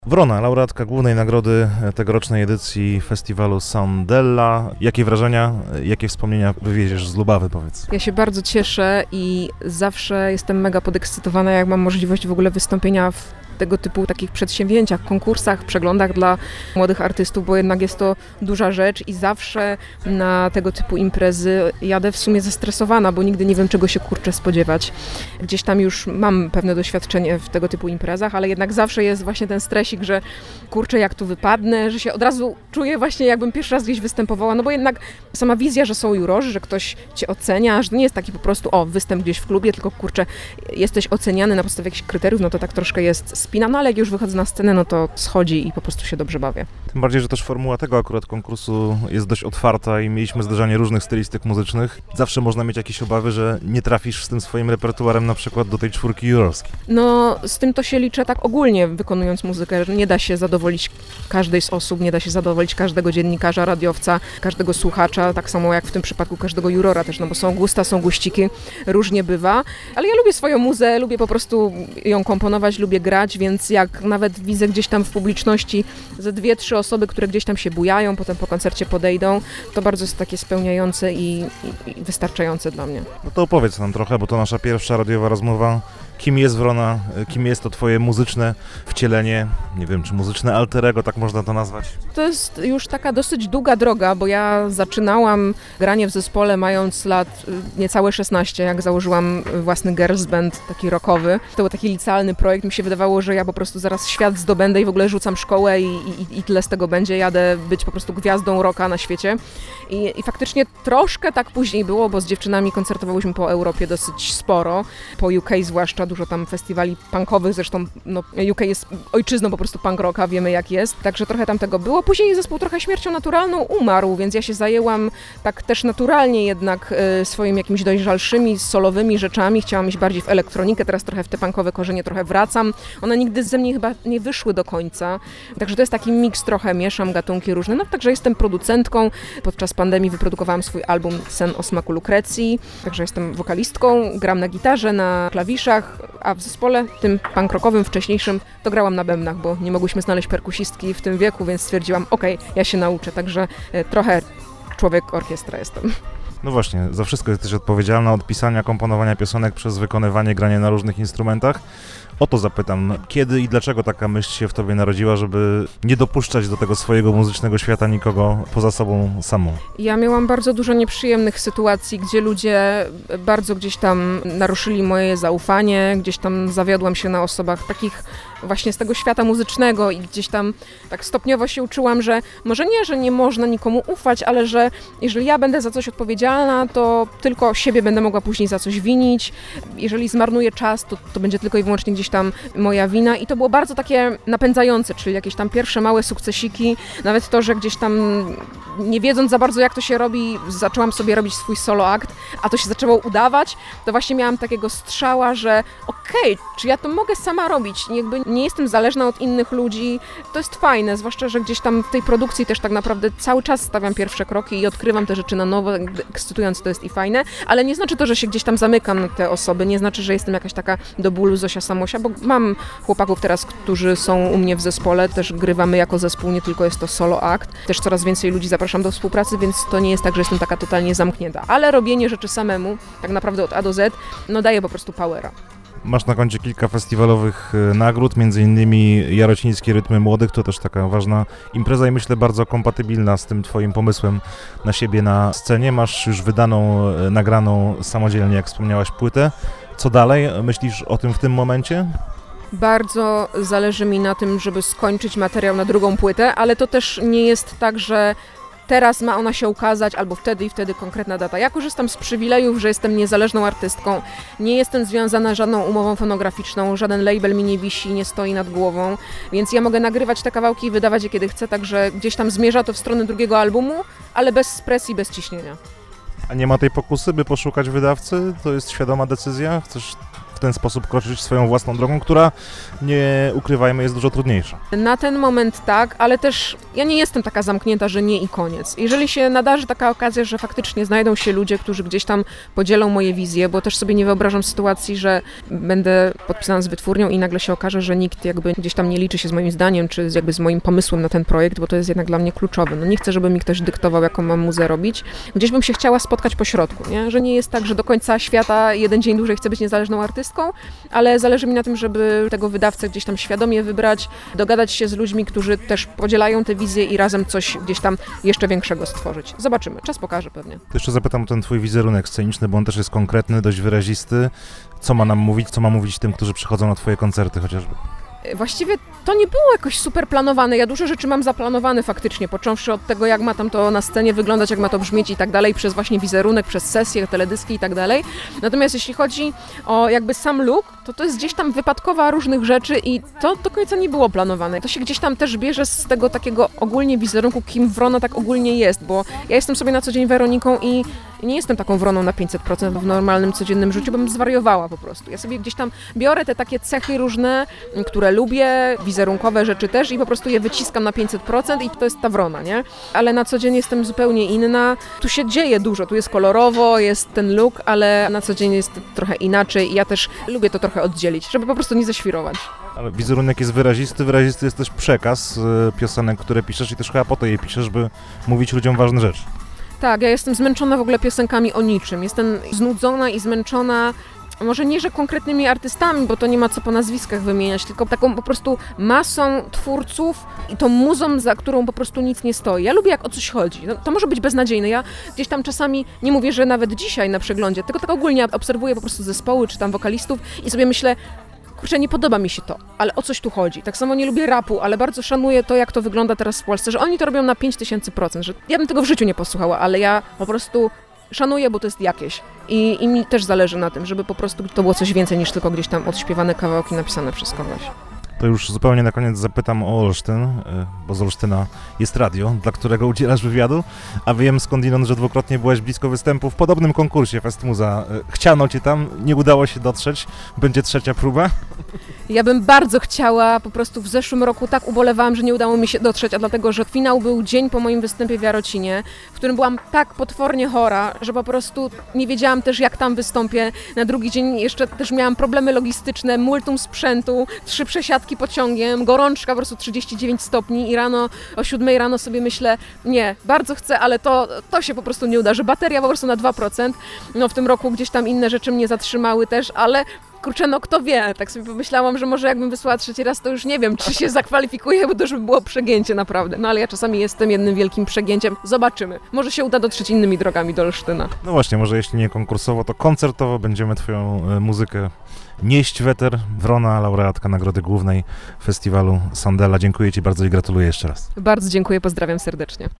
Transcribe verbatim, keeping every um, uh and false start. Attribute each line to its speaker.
Speaker 1: Wrona, laureatka głównej nagrody tegorocznej edycji festiwalu Soundella. Jakie wrażenia, jakie wspomnienia wywieziesz z Lubawy, powiedz?
Speaker 2: Ja się bardzo cieszę i zawsze jestem mega podekscytowana, jak mam możliwość w ogóle wystąpienia w tego typu takich przedsięwzięciach, konkursach, przeglądach dla młodych artystów, bo jednak jest to duża rzecz i zawsze na tego typu imprezy jadę w sumie zestresowana, bo nigdy nie wiem, czego się kurczę spodziewać. Gdzieś tam już mam pewne doświadczenie w tego typu imprezach, ale jednak zawsze jest właśnie ten stresik, że kurczę, jak tu wypadnę, że się od razu czuję właśnie, jakbym pierwszy raz gdzieś występowała, no bo jednak sama wizja, że są jurorzy, że ktoś cię ocenia, że to nie jest taki po prostu, o, występ gdzieś w klubie, tylko kurczę, jesteś oceniany na podstawie jakichś kryteriów, no to tak troszkę jest spina, no ale jak już wychodzę na scenę, no to schodzi i po prostu się dobrze bawię.
Speaker 1: Tym bardziej, że też formuła tego akurat konkursu jest dość otwarta i mieliśmy zderzanie różnych stylistyk muzycznych. Zawsze można mieć jakieś obawy, że nie trafisz z tym swoim repertuarem na przykład do tej czwórki jurorskiej.
Speaker 2: No, z tym to się liczę tak ogólnie, wykonując muzykę, że nie da się zadowolić każdej z osób, nie da się zadowolić każdego dziennikarza, radiowca, każdego słuchacza, tak samo jak w tym przypadku każdego jurora też, no bo są gusta, są guściki, różnie bywa, ale ja lubię swoją muzę, lubię po prostu ją komponować, lubię grać, więc jak nawet widzę gdzieś tam w publiczności ze dwie, trzy osoby, które gdzieś tam się bujają, potem po koncercie podejdą, to bardzo jest takie spełniające i, i, i wystarczające dla mnie.
Speaker 1: No to opowiedz nam trochę, bo to nasza pierwsza radiowa rozmowa. Kim jest Wrona? Kim jest to twoje muzyczne wcielenie? Nie wiem, czy muzyczne alter ego, tak można to nazwać?
Speaker 2: To jest już taka dosyć długa droga, bo ja zaczynałam granie w zespole mając lat niecałe szesnaście, jak założyłam własny girls band, taki rockowy. To był taki licealny projekt, mi się wydawało, że ja po prostu zaraz świat zdobędę i w ogóle rzucam szkołę i, i, i tyle z tego będzie, jadę być po prostu gwiazdą rocka na świecie. I, I faktycznie troszkę tak później było, bo z dziewczynami koncertowałyśmy po Europie dosyć sporo, po U K zwłaszcza, dużo tam festiwali punkowych, zresztą no, U K jest ojczyzną po prostu punk rocka, wiemy jak jest, także trochę tam tego było. Później zespół trochę śmiercią naturalną umarł, więc ja się zajęłam tak też naturalnie jednak y, swoimi jakimiś dojrzalszymi, solowymi rzeczami, chciałam iść bardziej w elektronikę, teraz trochę w te punkowe korzenie trochę wracam. One nigdy ze mnie chyba nie wyszły do końca, także to jest taki miks trochę, mieszam gatunki różne, no także jestem producentką, podczas pandemii wyprodukowałam swój album Sen o smaku Lukrecji, także jestem wokalistką, gram na gitarze, na klawiszach, a w zespole tym punk rockowym wcześniejszym to grałam na bębnach, bo nie mogłyśmy znaleźć perkusistki w tym wieku, więc stwierdziłam, okej, okay, ja się nauczę, także trochę człowiek orkiestra jestem.
Speaker 1: No właśnie, za wszystko jesteś odpowiedzialna, od pisania, komponowania piosenek przez wykonywanie, granie na różnych instrumentach. O to zapytam, kiedy i dlaczego taka myśl się w tobie narodziła, żeby nie dopuszczać do tego swojego muzycznego świata nikogo poza sobą samą?
Speaker 2: Ja miałam bardzo dużo nieprzyjemnych sytuacji, gdzie ludzie bardzo gdzieś tam naruszyli moje zaufanie, gdzieś tam zawiodłam się na osobach takich właśnie z tego świata muzycznego i gdzieś tam tak stopniowo się uczyłam, że może nie, że nie można nikomu ufać, ale że jeżeli ja będę za coś odpowiedzialna, to tylko siebie będę mogła później za coś winić. Jeżeli zmarnuję czas, to, to będzie tylko i wyłącznie gdzieś tam moja wina i to było bardzo takie napędzające, czyli jakieś tam pierwsze małe sukcesiki, nawet to, że gdzieś tam nie wiedząc za bardzo jak to się robi, zaczęłam sobie robić swój solo akt, a to się zaczęło udawać, to właśnie miałam takiego strzała, że okej, okay, czy ja to mogę sama robić, jakby nie jestem zależna od innych ludzi, to jest fajne, zwłaszcza, że gdzieś tam w tej produkcji też tak naprawdę cały czas stawiam pierwsze kroki i odkrywam te rzeczy na nowo, ekscytujące to jest i fajne, ale nie znaczy to, że się gdzieś tam zamykam na te osoby, nie znaczy, że jestem jakaś taka do bólu Zosia Samosia, bo mam chłopaków teraz, którzy są u mnie w zespole, też grywamy jako zespół, nie tylko jest to solo akt, też coraz więcej ludzi zapraszam do współpracy, więc to nie jest tak, że jestem taka totalnie zamknięta, ale robienie rzeczy samemu, tak naprawdę od A do Z, no daje po prostu powera.
Speaker 1: Masz na koncie kilka festiwalowych nagród, między innymi Jarocińskie Rytmy Młodych, to też taka ważna impreza i myślę bardzo kompatybilna z tym twoim pomysłem na siebie na scenie. Masz już wydaną, nagraną samodzielnie, jak wspomniałaś, płytę. Co dalej? Myślisz o tym w tym momencie?
Speaker 2: Bardzo zależy mi na tym, żeby skończyć materiał na drugą płytę, ale to też nie jest tak, że teraz ma ona się ukazać, albo wtedy i wtedy konkretna data. Ja korzystam z przywilejów, że jestem niezależną artystką, nie jestem związana żadną umową fonograficzną, żaden label mi nie wisi, nie stoi nad głową, więc ja mogę nagrywać te kawałki i wydawać je kiedy chcę, także gdzieś tam zmierza to w stronę drugiego albumu, ale bez presji, bez ciśnienia.
Speaker 1: A nie ma tej pokusy, by poszukać wydawcy? To jest świadoma decyzja? Chcesz ten sposób kroczyć swoją własną drogą, która, nie ukrywajmy, jest dużo trudniejsza.
Speaker 2: Na ten moment tak, ale też ja nie jestem taka zamknięta, że nie i koniec. Jeżeli się nadarzy taka okazja, że faktycznie znajdą się ludzie, którzy gdzieś tam podzielą moje wizje, bo też sobie nie wyobrażam sytuacji, że będę podpisana z wytwórnią i nagle się okaże, że nikt jakby gdzieś tam nie liczy się z moim zdaniem, czy z jakby z moim pomysłem na ten projekt, bo to jest jednak dla mnie kluczowe. No nie chcę, żeby mi ktoś dyktował, jaką mam muzę robić. Gdzieś bym się chciała spotkać po środku, nie? Że nie jest tak, że do końca świata jeden dzień dłużej chcę być niezależną artystką, ale zależy mi na tym, żeby tego wydawcę gdzieś tam świadomie wybrać, dogadać się z ludźmi, którzy też podzielają te wizje i razem coś gdzieś tam jeszcze większego stworzyć. Zobaczymy, czas pokaże pewnie.
Speaker 1: To jeszcze zapytam o ten twój wizerunek sceniczny, bo on też jest konkretny, dość wyrazisty. Co ma nam mówić, co ma mówić tym, którzy przychodzą na twoje koncerty chociażby?
Speaker 2: Właściwie to nie było jakoś super planowane. Ja dużo rzeczy mam zaplanowane faktycznie, począwszy od tego, jak ma tam to na scenie wyglądać, jak ma to brzmieć i tak dalej, przez właśnie wizerunek, przez sesje, teledyski i tak dalej. Natomiast jeśli chodzi o jakby sam look, to to jest gdzieś tam wypadkowa różnych rzeczy i to do końca nie było planowane. To się gdzieś tam też bierze z tego takiego ogólnie wizerunku, kim Wrona tak ogólnie jest, bo ja jestem sobie na co dzień Weroniką i nie jestem taką Wroną na pięćset procent w normalnym, codziennym życiu, bym zwariowała po prostu. Ja sobie gdzieś tam biorę te takie cechy różne, które lubię, wizerunkowe rzeczy też i po prostu je wyciskam na pięćset procent i to jest ta Wrona, nie? Ale na co dzień jestem zupełnie inna. Tu się dzieje dużo, tu jest kolorowo, jest ten look, ale na co dzień jest trochę inaczej i ja też lubię to trochę oddzielić, żeby po prostu nie zaświrować.
Speaker 1: Ale wizerunek jest wyrazisty, wyrazisty jest też przekaz y, piosenek, które piszesz i też chyba po to je piszesz, by mówić ludziom ważne rzeczy.
Speaker 2: Tak, ja jestem zmęczona w ogóle piosenkami o niczym. Jestem znudzona i zmęczona, może nie, że konkretnymi artystami, bo to nie ma co po nazwiskach wymieniać, tylko taką po prostu masą twórców i tą muzą, za którą po prostu nic nie stoi. Ja lubię, jak o coś chodzi. No, to może być beznadziejne. Ja gdzieś tam czasami, nie mówię, że nawet dzisiaj na przeglądzie, tylko tak ogólnie obserwuję po prostu zespoły czy tam wokalistów i sobie myślę, kurczę, nie podoba mi się to, ale o coś tu chodzi. Tak samo nie lubię rapu, ale bardzo szanuję to, jak to wygląda teraz w Polsce, że oni to robią na pięć tysięcy procent, że ja bym tego w życiu nie posłuchała, ale ja po prostu szanuję, bo to jest jakieś. I, I mi też zależy na tym, żeby po prostu to było coś więcej niż tylko gdzieś tam odśpiewane kawałki napisane przez kogoś.
Speaker 1: To już zupełnie na koniec zapytam o Olsztyn, bo z Olsztyna jest radio, dla którego udzielasz wywiadu, a wiem skądinąd, że dwukrotnie byłaś blisko występu w podobnym konkursie Festmuza. Chciano cię tam, nie udało się dotrzeć, będzie trzecia próba.
Speaker 2: Ja bym bardzo chciała, po prostu w zeszłym roku tak ubolewałam, że nie udało mi się dotrzeć, a dlatego, że finał był dzień po moim występie w Jarocinie, w którym byłam tak potwornie chora, że po prostu nie wiedziałam też, jak tam wystąpię. Na drugi dzień jeszcze też miałam problemy logistyczne, multum sprzętu, trzy przesiadki pociągiem, gorączka po prostu trzydzieści dziewięć stopni i rano o siódmej rano sobie myślę, nie, bardzo chcę, ale to, to się po prostu nie uda, że bateria po prostu na dwa procent. No w tym roku gdzieś tam inne rzeczy mnie zatrzymały też, ale kurczę, no kto wie, tak sobie pomyślałam, że może jakbym wysłała trzeci raz, to już nie wiem, czy się zakwalifikuję, bo to już by było przegięcie naprawdę. No ale ja czasami jestem jednym wielkim przegięciem. Zobaczymy. Może się uda dotrzeć innymi drogami do Olsztyna.
Speaker 1: No właśnie, może jeśli nie konkursowo, to koncertowo będziemy twoją e, muzykę nieść w eter. Wrona, laureatka Nagrody Głównej Festiwalu Sandela. Dziękuję ci bardzo i gratuluję jeszcze raz.
Speaker 2: Bardzo dziękuję, pozdrawiam serdecznie.